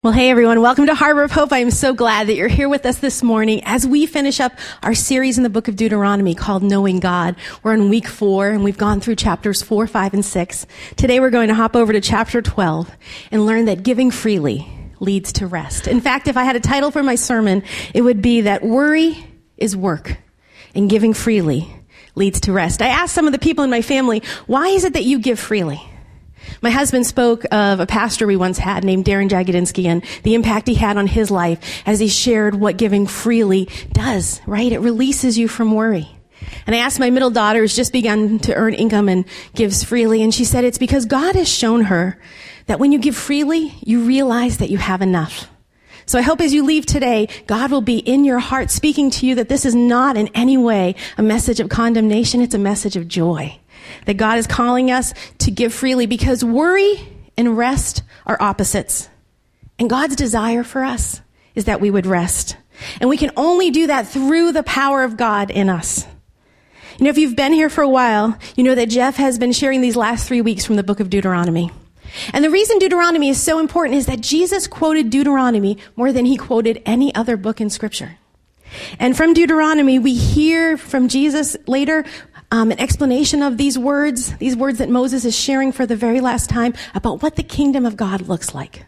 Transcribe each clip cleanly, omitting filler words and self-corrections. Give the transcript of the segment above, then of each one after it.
Well, hey everyone, welcome to Harbor of Hope. I am so glad that you're here with us this morning as we finish up our series in the book of Deuteronomy called Knowing God. We're in week 4 and we've gone through chapters 4, 5, and 6. Today we're going to hop over to chapter 12 and learn that giving freely leads to rest. In fact, if I had a title for my sermon, it would be that worry is work and giving freely leads to rest. I asked some of the people in my family, why is it that you give freely? My husband spoke of a pastor we once had named Darren Jagodinsky and the impact he had on his life as he shared what giving freely does, right? It releases you from worry. And I asked my middle daughter, who's just begun to earn income and gives freely, and she said it's because God has shown her that when you give freely, you realize that you have enough. So I hope as you leave today, God will be in your heart speaking to you that this is not in any way a message of condemnation, it's a message of joy. That God is calling us to give freely because worry and rest are opposites. And God's desire for us is that we would rest. And we can only do that through the power of God in us. You know, if you've been here for a while, you know that Jeff has been sharing these last 3 weeks from the book of Deuteronomy. And the reason Deuteronomy is so important is that Jesus quoted Deuteronomy more than he quoted any other book in Scripture. And from Deuteronomy, we hear from Jesus later an explanation of these words that Moses is sharing for the very last time about what the kingdom of God looks like.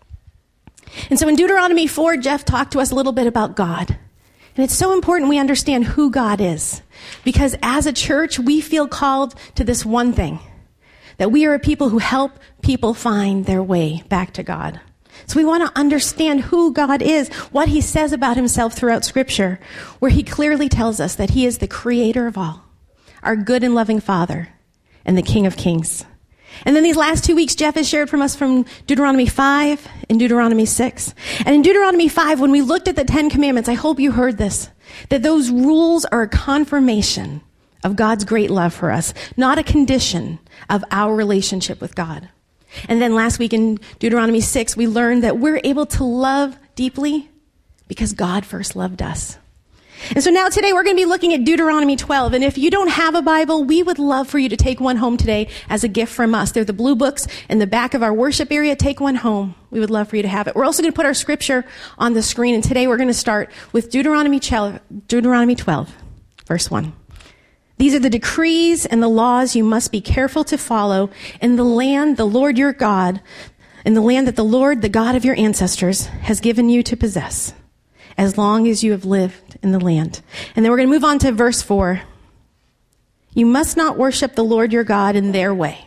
And so in Deuteronomy 4, Jeff talked to us a little bit about God. And it's so important we understand who God is. Because as a church, we feel called to this one thing. That we are a people who help people find their way back to God. So we want to understand who God is, what he says about himself throughout Scripture, where he clearly tells us that he is the creator of all, our good and loving Father, and the King of Kings. And then these last 2 weeks, Jeff has shared from us from Deuteronomy 5 and Deuteronomy 6. And in Deuteronomy 5, when we looked at the 10 Commandments, I hope you heard this, that those rules are a confirmation of God's great love for us, not a condition of our relationship with God. And then last week in Deuteronomy 6, we learned that we're able to love deeply because God first loved us. And so now today we're going to be looking at Deuteronomy 12. And if you don't have a Bible, we would love for you to take one home today as a gift from us. They're the blue books in the back of our worship area. Take one home. We would love for you to have it. We're also going to put our scripture on the screen. And today we're going to start with Deuteronomy 12, verse 1. These are the decrees and the laws you must be careful to follow in the land the Lord your God, in the land that the Lord, the God of your ancestors, has given you to possess, as long as you have lived in the land. And then we're going to move on to verse 4. You must not worship the Lord your God in their way,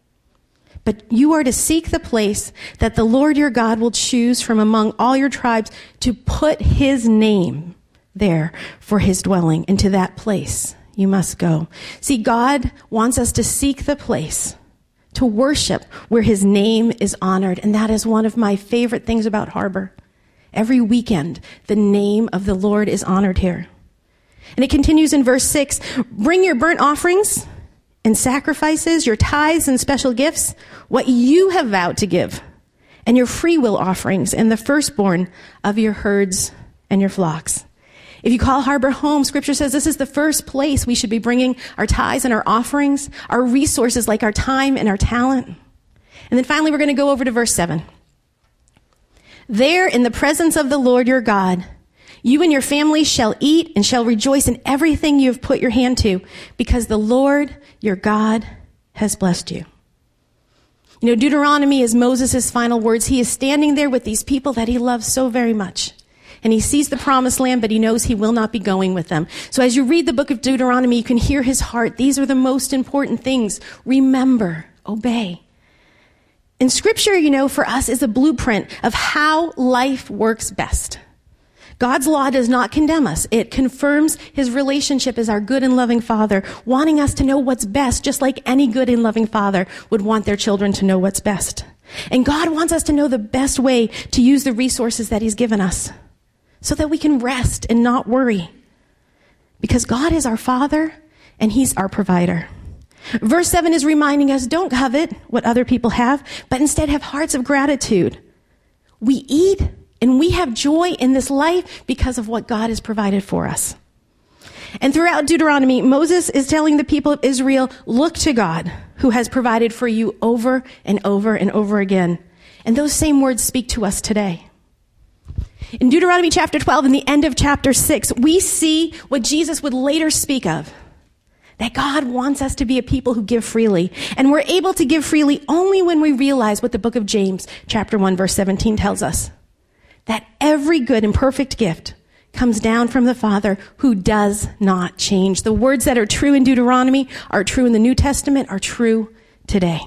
but you are to seek the place that the Lord your God will choose from among all your tribes to put his name there for his dwelling. And to that place you must go. See, God wants us to seek the place to worship where his name is honored. And that is one of my favorite things about Harbor. Every weekend, the name of the Lord is honored here. And it continues in verse 6. Bring your burnt offerings and sacrifices, your tithes and special gifts, what you have vowed to give, and your free will offerings and the firstborn of your herds and your flocks. If you call Harbor home, Scripture says this is the first place we should be bringing our tithes and our offerings, our resources like our time and our talent. And then finally, we're going to go over to verse 7. There, in the presence of the Lord your God, you and your family shall eat and shall rejoice in everything you have put your hand to, because the Lord your God has blessed you. You know, Deuteronomy is Moses' final words. He is standing there with these people that he loves so very much. And he sees the promised land, but he knows he will not be going with them. So as you read the book of Deuteronomy, you can hear his heart. These are the most important things. Remember, obey. And Scripture, you know, for us is a blueprint of how life works best. God's law does not condemn us. It confirms his relationship as our good and loving Father, wanting us to know what's best, just like any good and loving father would want their children to know what's best. And God wants us to know the best way to use the resources that he's given us, so that we can rest and not worry. Because God is our Father and he's our provider. Verse 7 is reminding us, don't covet what other people have, but instead have hearts of gratitude. We eat and we have joy in this life because of what God has provided for us. And throughout Deuteronomy, Moses is telling the people of Israel, look to God who has provided for you over and over and over again. And those same words speak to us today. In Deuteronomy chapter 12 and the end of chapter 6, we see what Jesus would later speak of. That God wants us to be a people who give freely. And we're able to give freely only when we realize what the book of James chapter 1 verse 17 tells us. That every good and perfect gift comes down from the Father who does not change. The words that are true in Deuteronomy are true in the New Testament, are true today.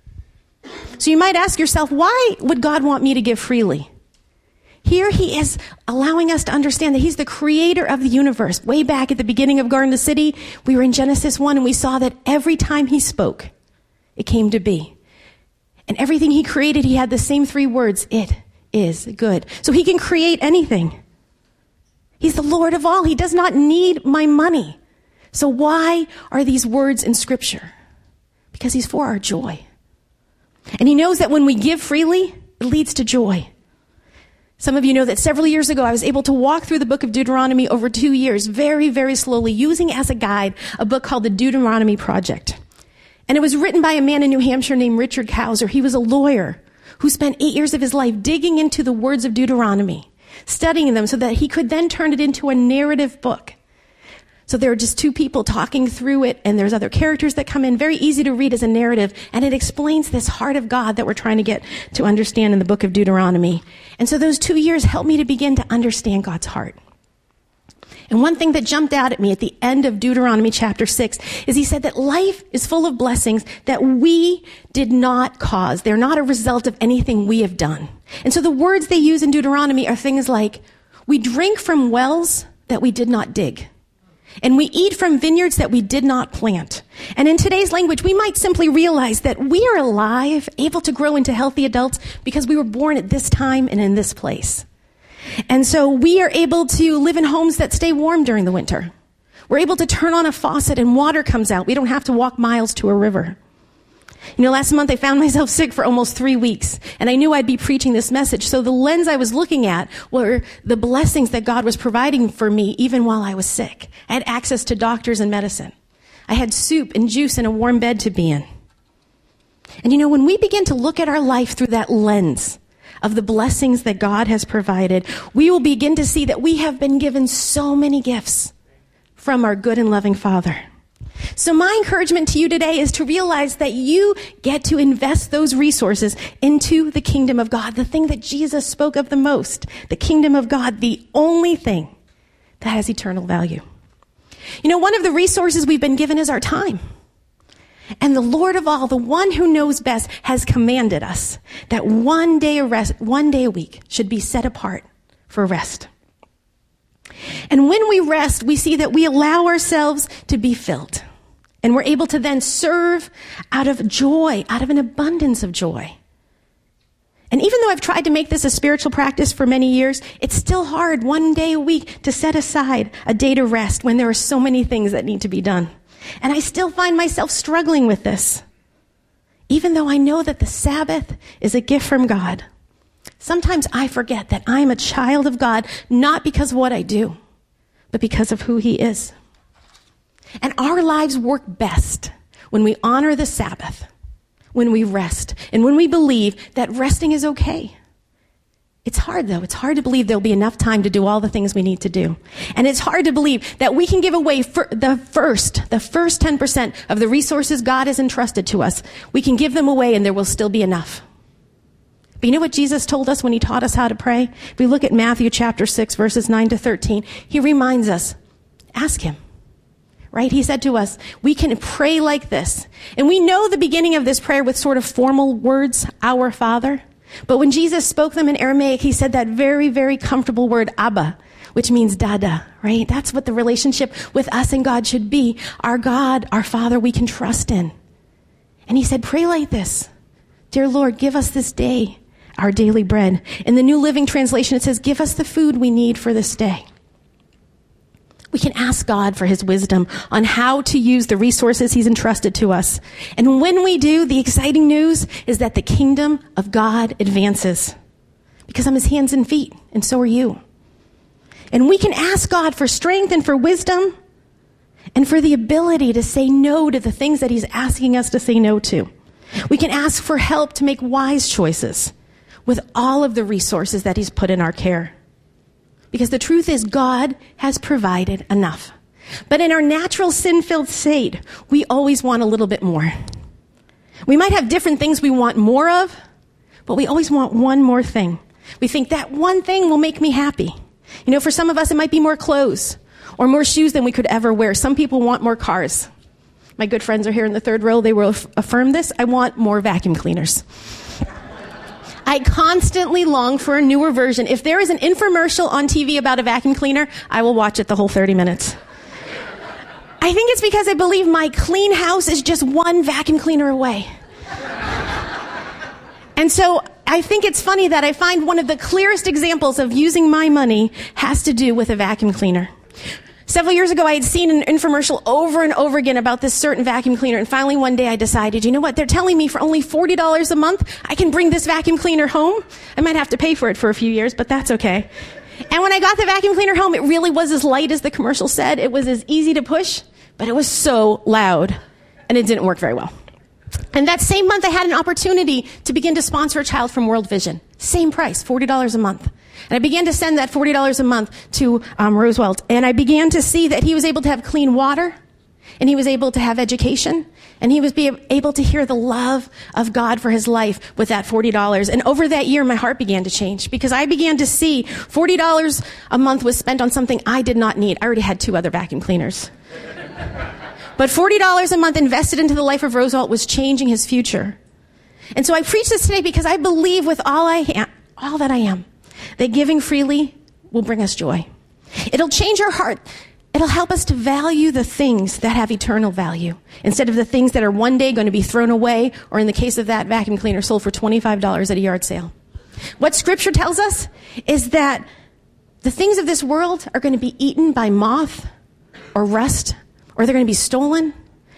So you might ask yourself, why would God want me to give freely? Here he is allowing us to understand that he's the creator of the universe. Way back at the beginning of Garden City, we were in Genesis 1 and we saw that every time he spoke, it came to be. And everything he created, he had the same three words, it is good. So he can create anything. He's the Lord of all. He does not need my money. So why are these words in Scripture? Because he's for our joy. And he knows that when we give freely, it leads to joy. Some of you know that several years ago, I was able to walk through the book of Deuteronomy over 2 years, very, very slowly, using as a guide a book called the Deuteronomy Project. And it was written by a man in New Hampshire named Richard Kauser. He was a lawyer who spent 8 years of his life digging into the words of Deuteronomy, studying them so that he could then turn it into a narrative book. So there are just two people talking through it, and there's other characters that come in, very easy to read as a narrative, and it explains this heart of God that we're trying to get to understand in the book of Deuteronomy. And so those 2 years helped me to begin to understand God's heart. And one thing that jumped out at me at the end of Deuteronomy chapter 6 is he said that life is full of blessings that we did not cause. They're not a result of anything we have done. And so the words they use in Deuteronomy are things like, we drink from wells that we did not dig. And we eat from vineyards that we did not plant. And in today's language, we might simply realize that we are alive, able to grow into healthy adults because we were born at this time and in this place. And so we are able to live in homes that stay warm during the winter. We're able to turn on a faucet and water comes out. We don't have to walk miles to a river. You know, last month I found myself sick for almost 3 weeks, and I knew I'd be preaching this message. So the lens I was looking at were the blessings that God was providing for me even while I was sick. I had access to doctors and medicine. I had soup and juice and a warm bed to be in. And you know, when we begin to look at our life through that lens of the blessings that God has provided, we will begin to see that we have been given so many gifts from our good and loving Father. So my encouragement to you today is to realize that you get to invest those resources into the kingdom of God, the thing that Jesus spoke of the most, the kingdom of God, the only thing that has eternal value. You know, one of the resources we've been given is our time. And the Lord of all, the one who knows best, has commanded us that one day a week should be set apart for rest. And when we rest, we see that we allow ourselves to be filled. And we're able to then serve out of joy, out of an abundance of joy. And even though I've tried to make this a spiritual practice for many years, it's still hard one day a week to set aside a day to rest when there are so many things that need to be done. And I still find myself struggling with this. Even though I know that the Sabbath is a gift from God, sometimes I forget that I'm a child of God, not because of what I do, but because of who He is. And our lives work best when we honor the Sabbath, when we rest, and when we believe that resting is okay. It's hard, though. It's hard to believe there'll be enough time to do all the things we need to do. And it's hard to believe that we can give away the first 10% of the resources God has entrusted to us. We can give them away and there will still be enough. But you know what Jesus told us when He taught us how to pray? If we look at Matthew chapter 6, verses 9 to 13, He reminds us, ask Him. Right? He said to us, we can pray like this. And we know the beginning of this prayer with sort of formal words, our Father. But when Jesus spoke them in Aramaic, He said that very, very comfortable word, Abba, which means Dada, right? That's what the relationship with us and God should be. Our God, our Father, we can trust in. And He said, pray like this. Dear Lord, give us this day our daily bread. In the New Living Translation, it says, give us the food we need for this day. We can ask God for His wisdom on how to use the resources He's entrusted to us. And when we do, the exciting news is that the kingdom of God advances. Because I'm His hands and feet, and so are you. And we can ask God for strength and for wisdom and for the ability to say no to the things that He's asking us to say no to. We can ask for help to make wise choices. with all of the resources that he's put in our care. Because the truth is, God has provided enough. But in our natural sin-filled state, we always want a little bit more. We might have different things we want more of, but we always want one more thing. We think that one thing will make me happy. You know, for some of us, it might be more clothes or more shoes than we could ever wear. Some people want more cars. My good friends are here in the third row. They will affirm this. I want more vacuum cleaners. I constantly long for a newer version. If there is an infomercial on TV about a vacuum cleaner, I will watch it the whole 30 minutes. I think it's because I believe my clean house is just one vacuum cleaner away. And so I think it's funny that I find one of the clearest examples of using my money has to do with a vacuum cleaner. Several years ago, I had seen an infomercial over and over again about this certain vacuum cleaner. And finally, one day I decided, you know what? They're telling me for only $40 a month, I can bring this vacuum cleaner home. I might have to pay for it for a few years, but that's okay. And when I got the vacuum cleaner home, it really was as light as the commercial said. It was as easy to push, but it was so loud. And it didn't work very well. And that same month, I had an opportunity to begin to sponsor a child from World Vision. Same price, $40 a month. And I began to send that $40 a month to Roosevelt. And I began to see that he was able to have clean water, and he was able to have education, and he was able to hear the love of God for his life with that $40. And over that year, my heart began to change because I began to see $40 a month was spent on something I did not need. I already had 2 other vacuum cleaners. But $40 a month invested into the life of Roosevelt was changing his future. And so I preach this today because I believe with all that I am, that giving freely will bring us joy. It'll change our heart. It'll help us to value the things that have eternal value instead of the things that are one day going to be thrown away, or in the case of that vacuum cleaner, sold for $25 at a yard sale. What Scripture tells us is that the things of this world are going to be eaten by moth or rust, or they're going to be stolen.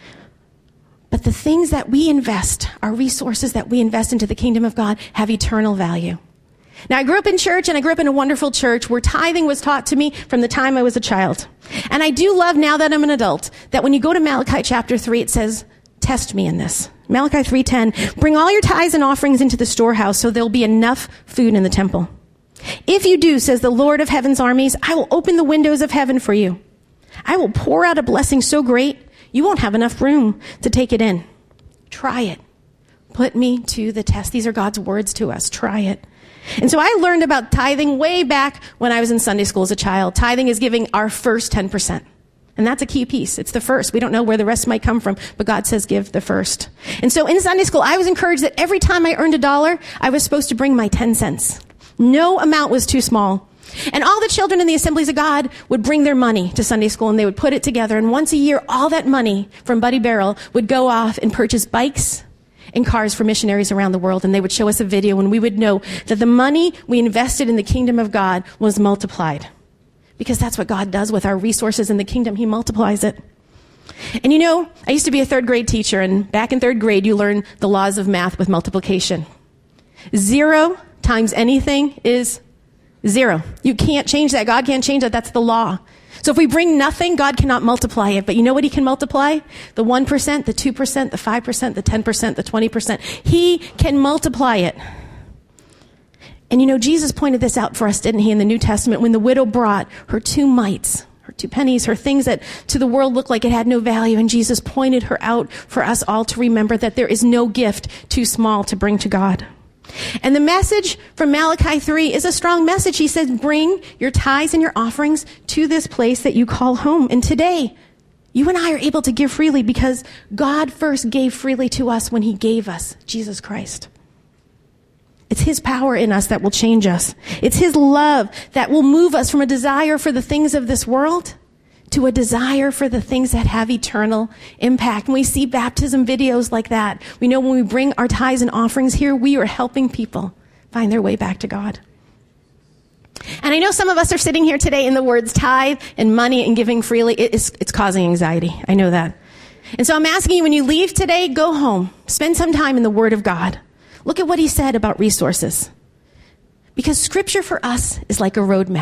But the things that we invest, our resources that we invest into the kingdom of God, have eternal value. Now, I grew up in church, and I grew up in a wonderful church where tithing was taught to me from the time I was a child. And I do love, now that I'm an adult, that when you go to Malachi chapter 3, it says, test me in this. Malachi 3:10, bring all your tithes and offerings into the storehouse so there'll be enough food in the temple. If you do, says the Lord of heaven's armies, I will open the windows of heaven for you. I will pour out a blessing so great, you won't have enough room to take it in. Try it. Put me to the test. These are God's words to us. Try it. And so I learned about tithing way back when I was in Sunday school as a child. Tithing is giving our first 10%. And that's a key piece. It's the first. We don't know where the rest might come from, but God says give the first. And so in Sunday school, I was encouraged that every time I earned $1, I was supposed to bring my 10 cents. No amount was too small. And all the children in the Assemblies of God would bring their money to Sunday school, and they would put it together. And once a year, all that money from Buddy Barrel would go off and purchase bikes and cars for missionaries around the world. And they would show us a video, and we would know that the money we invested in the kingdom of God was multiplied. Because that's what God does with our resources in the kingdom. He multiplies it. And you know, I used to be a 3rd grade teacher, and back in 3rd grade, you learn the laws of math with multiplication. 0 times anything is 0. You can't change that. God can't change that. That's the law. So if we bring nothing, God cannot multiply it. But you know what he can multiply? The 1%, the 2%, the 5%, the 10%, the 20%. He can multiply it. And you know, Jesus pointed this out for us, didn't he, in the New Testament, when the widow brought her 2 mites, her 2 pennies, her things that to the world looked like it had no value. And Jesus pointed her out for us all to remember that there is no gift too small to bring to God. And the message from Malachi 3 is a strong message. He says, bring your tithes and your offerings to this place that you call home. And today, you and I are able to give freely because God first gave freely to us when he gave us Jesus Christ. It's his power in us that will change us. It's his love that will move us from a desire for the things of this world to a desire for the things that have eternal impact. When we see baptism videos like that, we know when we bring our tithes and offerings here, we are helping people find their way back to God. And I know some of us are sitting here today in the words tithe and money and giving freely. It's causing anxiety. I know that. And so I'm asking you, when you leave today, go home. Spend some time in the Word of God. Look at what he said about resources. Because Scripture for us is like a roadmap.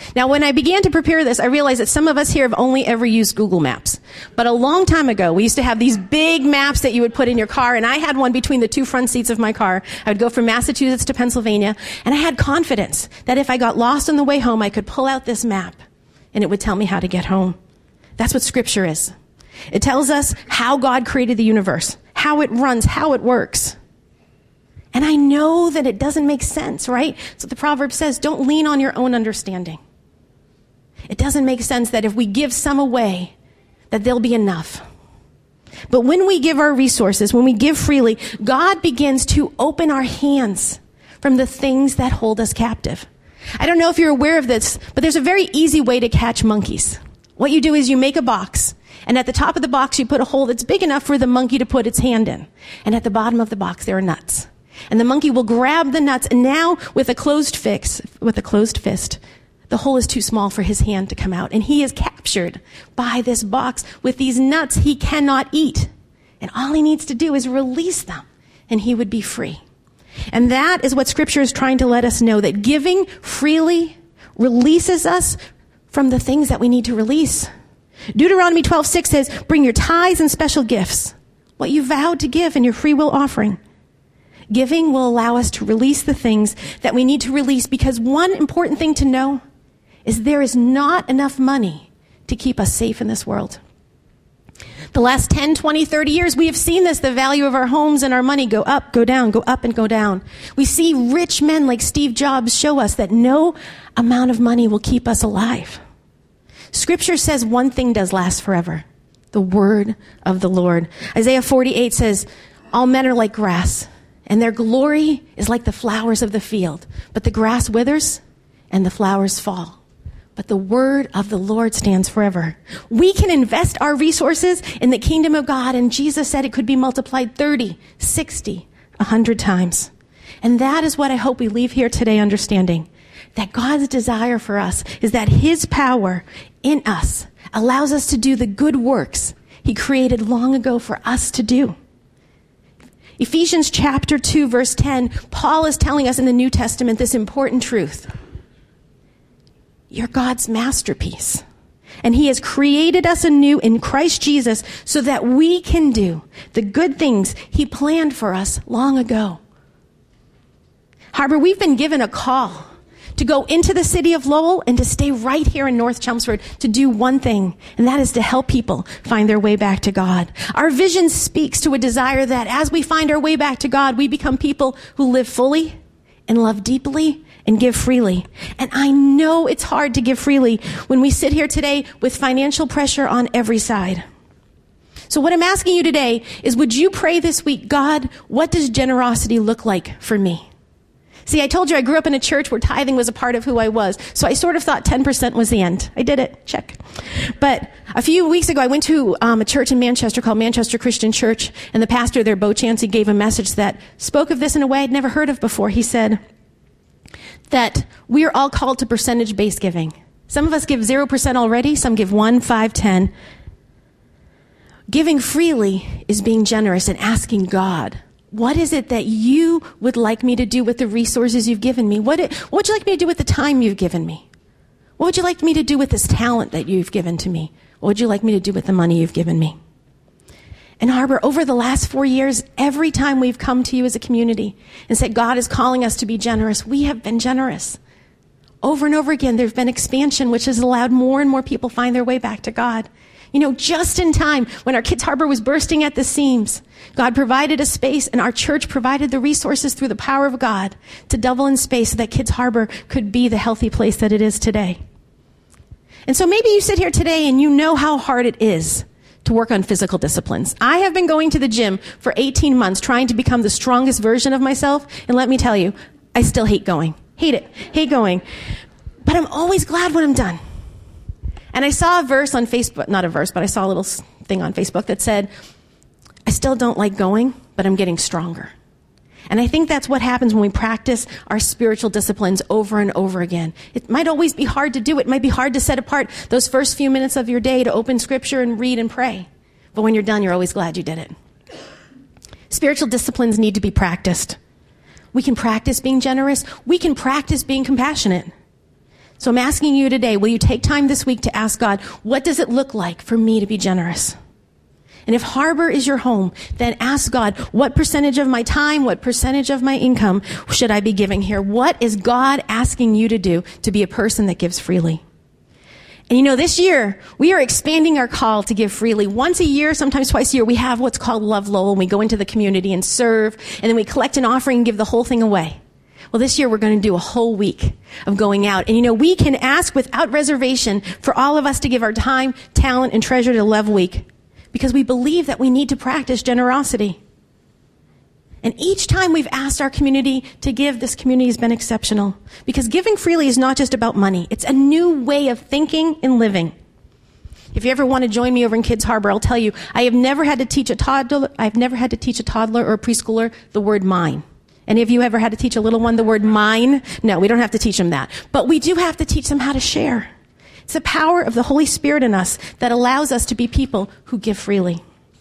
Now, when I began to prepare this, I realized that some of us here have only ever used Google Maps. But a long time ago, we used to have these big maps that you would put in your car, and I had one between the two front seats of my car. I would go from Massachusetts to Pennsylvania, and I had confidence that if I got lost on the way home, I could pull out this map, and it would tell me how to get home. That's what Scripture is. It tells us how God created the universe, how it runs, how it works. And I know that it doesn't make sense, right? So the proverb says, don't lean on your own understanding. It doesn't make sense that if we give some away, that there'll be enough. But when we give our resources, when we give freely, God begins to open our hands from the things that hold us captive. I don't know if you're aware of this, but there's a very easy way to catch monkeys. What you do is you make a box, and at the top of the box you put a hole that's big enough for the monkey to put its hand in. And at the bottom of the box there are nuts. And the monkey will grab the nuts, and now with a closed fist, the hole is too small for his hand to come out. And he is captured by this box with these nuts he cannot eat. And all he needs to do is release them, and he would be free. And that is what Scripture is trying to let us know, that giving freely releases us from the things that we need to release. Deuteronomy 12:6 says, bring your tithes and special gifts, what you vowed to give in your free will offering. Giving will allow us to release the things that we need to release, because one important thing to know is there is not enough money to keep us safe in this world. The last 10, 20, 30 years, we have seen this. The value of our homes and our money go up, go down, go up and go down. We see rich men like Steve Jobs show us that no amount of money will keep us alive. Scripture says one thing does last forever: the word of the Lord. Isaiah 48 says, all men are like grass, and their glory is like the flowers of the field. But the grass withers and the flowers fall. But the word of the Lord stands forever. We can invest our resources in the kingdom of God, and Jesus said it could be multiplied 30, 60, 100 times. And that is what I hope we leave here today understanding, that God's desire for us is that his power in us allows us to do the good works he created long ago for us to do. Ephesians chapter 2, verse 10, Paul is telling us in the New Testament this important truth. You're God's masterpiece. And he has created us anew in Christ Jesus so that we can do the good things he planned for us long ago. Harbor, we've been given a call to go into the city of Lowell and to stay right here in North Chelmsford to do one thing, and that is to help people find their way back to God. Our vision speaks to a desire that as we find our way back to God, we become people who live fully and love deeply and give freely. And I know it's hard to give freely when we sit here today with financial pressure on every side. So what I'm asking you today is, would you pray this week, God, what does generosity look like for me? See, I told you I grew up in a church where tithing was a part of who I was. So I sort of thought 10% was the end. I did it. Check. But a few weeks ago, I went to a church in Manchester called Manchester Christian Church. And the pastor there, Bo Chansey, gave a message that spoke of this in a way I'd never heard of before. He said that we are all called to percentage-based giving. Some of us give 0% already. Some give 1, 5, 10. Giving freely is being generous and asking God, what is it that you would like me to do with the resources you've given me? What would you like me to do with the time you've given me? What would you like me to do with this talent that you've given to me? What would you like me to do with the money you've given me? And Harbor, over the last 4 years, every time we've come to you as a community and said God is calling us to be generous, we have been generous. Over and over again, there's been expansion, which has allowed more and more people find their way back to God. You know, just in time, when our Kids Harbor was bursting at the seams, God provided a space, and our church provided the resources through the power of God to double in space so that Kids Harbor could be the healthy place that it is today. And so maybe you sit here today and you know how hard it is to work on physical disciplines. I have been going to the gym for 18 months trying to become the strongest version of myself, and let me tell you, I still hate going. Hate it. Hate going. But I'm always glad when I'm done. And I saw a verse on Facebook, not a verse, but I saw a little thing on Facebook that said, I still don't like going, but I'm getting stronger. And I think that's what happens when we practice our spiritual disciplines over and over again. It might always be hard to do. It might be hard to set apart those first few minutes of your day to open Scripture and read and pray. But when you're done, you're always glad you did it. Spiritual disciplines need to be practiced. We can practice being generous. We can practice being compassionate. So I'm asking you today, will you take time this week to ask God, what does it look like for me to be generous? And if Harbor is your home, then ask God, what percentage of my time, what percentage of my income should I be giving here? What is God asking you to do to be a person that gives freely? And this year, we are expanding our call to give freely. Once a year, sometimes twice a year, we have what's called Love Lowell, and we go into the community and serve, and then we collect an offering and give the whole thing away. Well, this year, we're going to do a whole week of going out. And we can ask without reservation for all of us to give our time, talent, and treasure to Love Week, because we believe that we need to practice generosity. And each time we've asked our community to give, this community has been exceptional. Because giving freely is not just about money. It's a new way of thinking and living. If you ever want to join me over in Kids Harbor, I'll tell you, I've never had to teach a toddler or a preschooler the word mine. Any of you ever had to teach a little one the word mine? No, we don't have to teach them that. But we do have to teach them how to share. It's the power of the Holy Spirit in us that allows us to be people who give freely.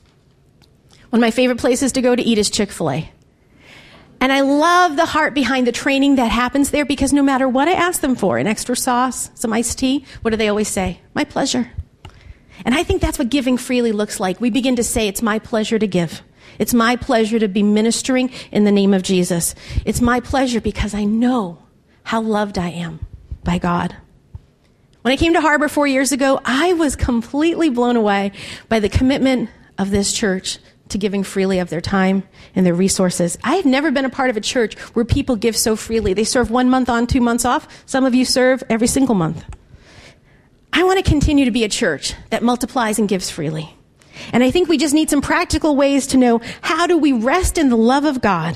One of my favorite places to go to eat is Chick-fil-A. And I love the heart behind the training that happens there, because no matter what I ask them for, an extra sauce, some iced tea, what do they always say? My pleasure. And I think that's what giving freely looks like. We begin to say, it's my pleasure to give. It's my pleasure to be ministering in the name of Jesus. It's my pleasure because I know how loved I am by God. When I came to Harbor 4 years ago, I was completely blown away by the commitment of this church to giving freely of their time and their resources. I have never been a part of a church where people give so freely. They serve 1 month on, 2 months off. Some of you serve every single month. I want to continue to be a church that multiplies and gives freely. And I think we just need some practical ways to know, how do we rest in the love of God?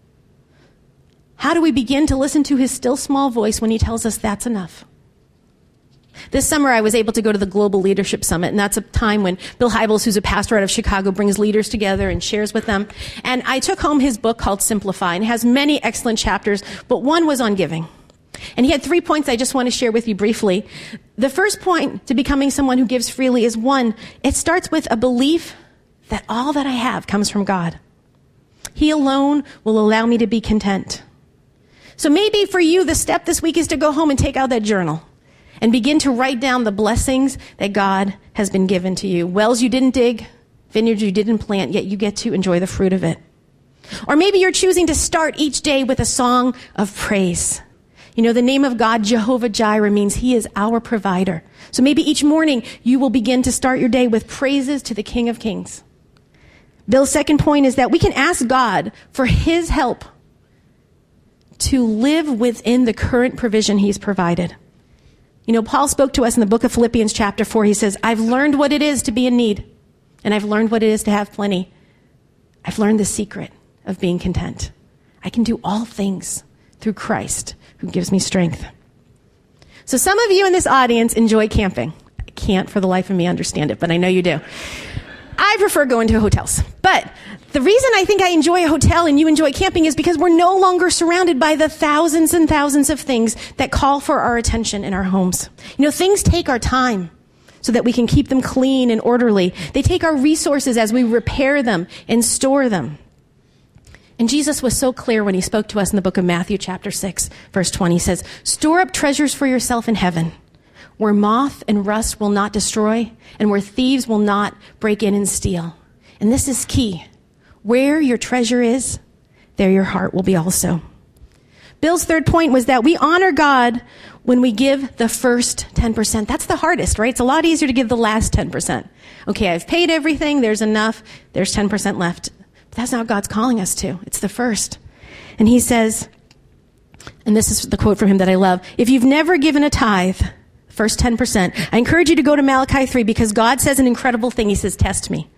How do we begin to listen to his still small voice when he tells us that's enough? This summer, I was able to go to the Global Leadership Summit, and that's a time when Bill Hybels, who's a pastor out of Chicago, brings leaders together and shares with them. And I took home his book called Simplify, and it has many excellent chapters, but one was on giving. And he had 3 points I just want to share with you briefly. The first point to becoming someone who gives freely is, one, it starts with a belief that all that I have comes from God. He alone will allow me to be content. So maybe for you, the step this week is to go home and take out that journal and begin to write down the blessings that God has been given to you. Wells you didn't dig, vineyards you didn't plant, yet you get to enjoy the fruit of it. Or maybe you're choosing to start each day with a song of praise. The name of God, Jehovah Jireh, means he is our provider. So maybe each morning you will begin to start your day with praises to the King of Kings. Bill's second point is that we can ask God for his help to live within the current provision he's provided. Paul spoke to us in the book of Philippians chapter 4. He says, I've learned what it is to be in need, and I've learned what it is to have plenty. I've learned the secret of being content. I can do all things through Christ who gives me strength. So some of you in this audience enjoy camping. I can't for the life of me understand it, but I know you do. I prefer going to hotels. But the reason I think I enjoy a hotel and you enjoy camping is because we're no longer surrounded by the thousands and thousands of things that call for our attention in our homes. Things take our time so that we can keep them clean and orderly. They take our resources as we repair them and store them. And Jesus was so clear when he spoke to us in the book of Matthew chapter 6, verse 20. He says, store up treasures for yourself in heaven, where moth and rust will not destroy, and where thieves will not break in and steal. And this is key. Where your treasure is, there your heart will be also. Bill's third point was that we honor God when we give the first 10%. That's the hardest, right? It's a lot easier to give the last 10%. Okay, I've paid everything, there's enough, there's 10% left. But that's not what God's calling us to. It's the first. And he says, and this is the quote from him that I love, if you've never given a tithe, first 10%, I encourage you to go to Malachi 3, because God says an incredible thing. He says, test me.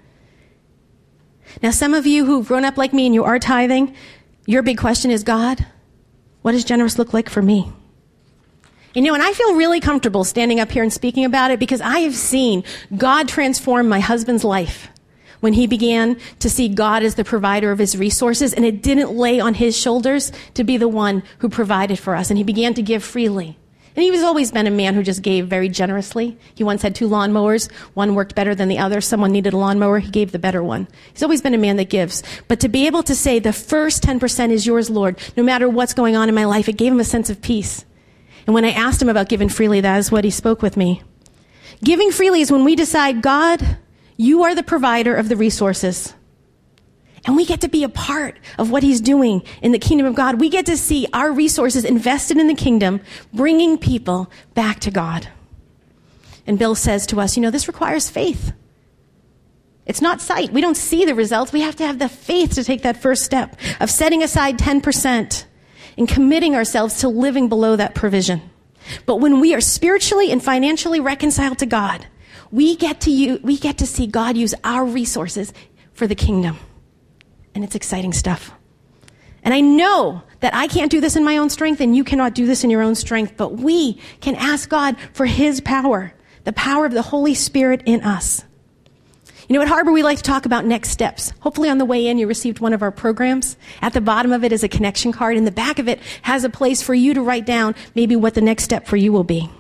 Now, some of you who've grown up like me and you are tithing, your big question is, God, what does generous look like for me? And I feel really comfortable standing up here and speaking about it, because I have seen God transform my husband's life when he began to see God as the provider of his resources, and it didn't lay on his shoulders to be the one who provided for us. And he began to give freely. And he was always been a man who just gave very generously. He once had 2 lawnmowers. One worked better than the other. Someone needed a lawnmower. He gave the better one. He's always been a man that gives. But to be able to say the first 10% is yours, Lord, no matter what's going on in my life, it gave him a sense of peace. And when I asked him about giving freely, that is what he spoke with me. Giving freely is when we decide, God, you are the provider of the resources. And we get to be a part of what he's doing in the kingdom of God. We get to see our resources invested in the kingdom, bringing people back to God. And Bill says to us, this requires faith. It's not sight. We don't see the results. We have to have the faith to take that first step of setting aside 10% and committing ourselves to living below that provision. But when we are spiritually and financially reconciled to God, we get to see God use our resources for the kingdom. And it's exciting stuff. And I know that I can't do this in my own strength and you cannot do this in your own strength, but we can ask God for his power, the power of the Holy Spirit in us. At Harbor, we like to talk about next steps. Hopefully on the way in, you received one of our programs. At the bottom of it is a connection card, and the back of it has a place for you to write down maybe what the next step for you will be.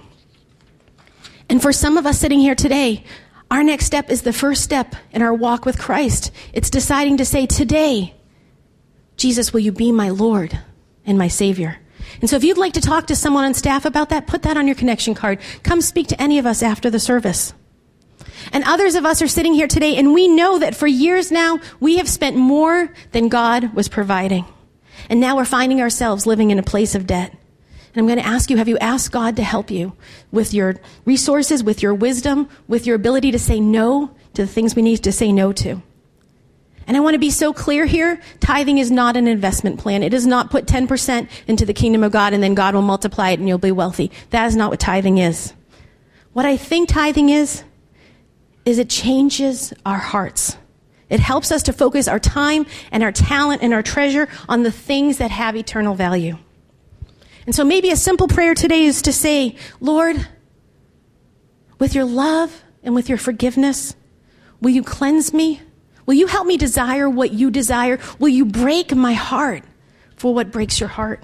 And for some of us sitting here today, our next step is the first step in our walk with Christ. It's deciding to say, today, Jesus, will you be my Lord and my Savior? And so if you'd like to talk to someone on staff about that, put that on your connection card. Come speak to any of us after the service. And others of us are sitting here today, and we know that for years now, we have spent more than God was providing. And now we're finding ourselves living in a place of debt. And I'm going to ask you, have you asked God to help you with your resources, with your wisdom, with your ability to say no to the things we need to say no to? And I want to be so clear here, tithing is not an investment plan. It does not put 10% into the kingdom of God and then God will multiply it and you'll be wealthy. That is not what tithing is. What I think tithing is it changes our hearts. It helps us to focus our time and our talent and our treasure on the things that have eternal value. And so maybe a simple prayer today is to say, Lord, with your love and with your forgiveness, will you cleanse me? Will you help me desire what you desire? Will you break my heart for what breaks your heart?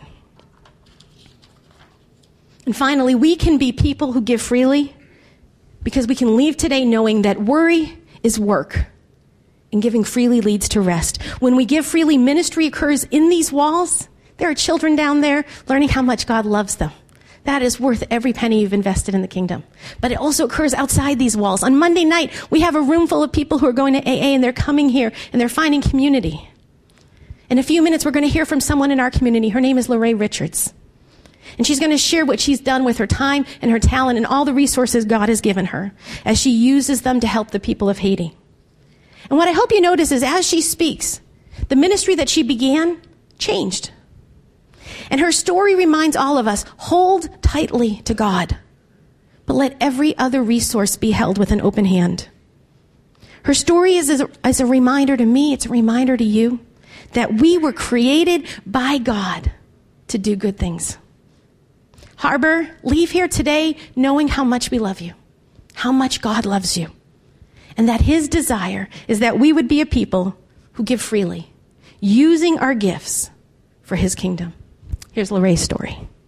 And finally, we can be people who give freely because we can leave today knowing that worry is work and giving freely leads to rest. When we give freely, ministry occurs in these walls. There are children down there learning how much God loves them. That is worth every penny you've invested in the kingdom. But it also occurs outside these walls. On Monday night, we have a room full of people who are going to AA and they're coming here and they're finding community. In a few minutes, we're going to hear from someone in our community. Her name is Lorraine Richards. And she's going to share what she's done with her time and her talent and all the resources God has given her as she uses them to help the people of Haiti. And what I hope you notice is as she speaks, the ministry that she began changed. And her story reminds all of us, hold tightly to God, but let every other resource be held with an open hand. Her story is a reminder to me, it's a reminder to you, that we were created by God to do good things. Harbor, leave here today knowing how much we love you, how much God loves you, and that his desire is that we would be a people who give freely, using our gifts for his kingdom. Here's Lorraine's story.